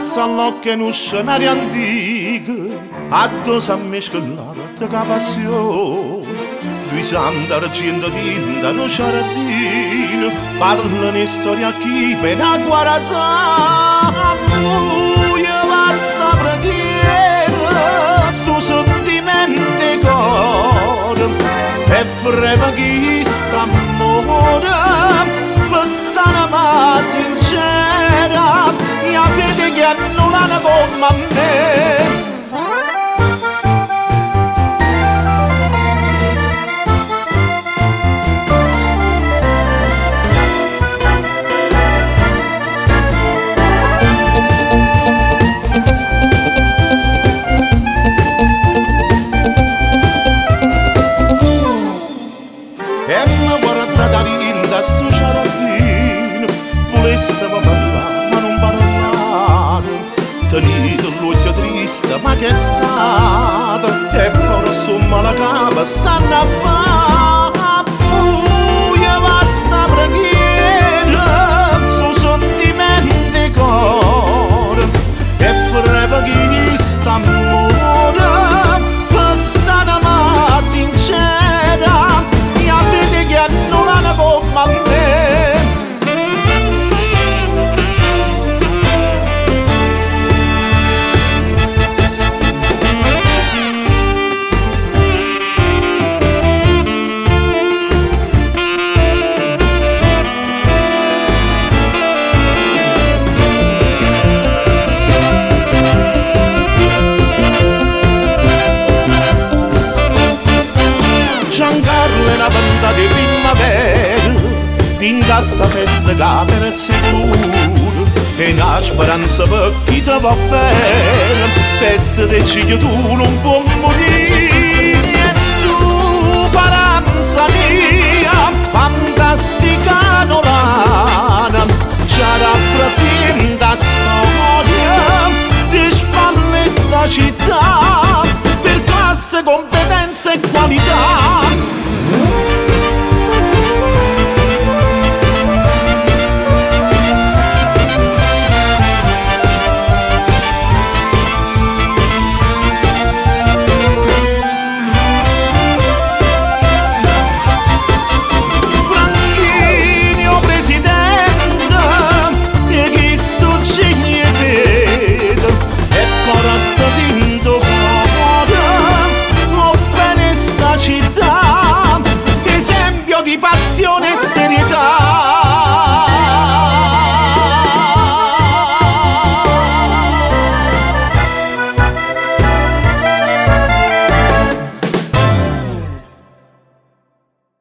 s'allocca in un scenario antico, addosso a me scollata che passione. Due santa argento tinta, non c'aradino, parlano di storia chi per la guarda. Buia basta preghiera, sto sentimento di cuore, e freva chi sta amore, questa anima sincera, mia fede che annullano come a me. E mi guardata linda su ciaradino, volessimo parlare ma non parlate, tenete l'occhio triste ma che è stato, e fa una somma la capa stanno a fare. Buia basta preghiera, sto sentimento di cuore, e freva chi sta amore, questa anima sincera, che annullano come a me. Giancarlo è una banda di primavera, in sta festa camera è sicuro, e una speranza per chi ti va bene, festa del ciglio tu non puoi morire. E tu, paranza mia, fantastica novana, già rappresenta storia, ti spalle sta città, per classe, competenza e qualità.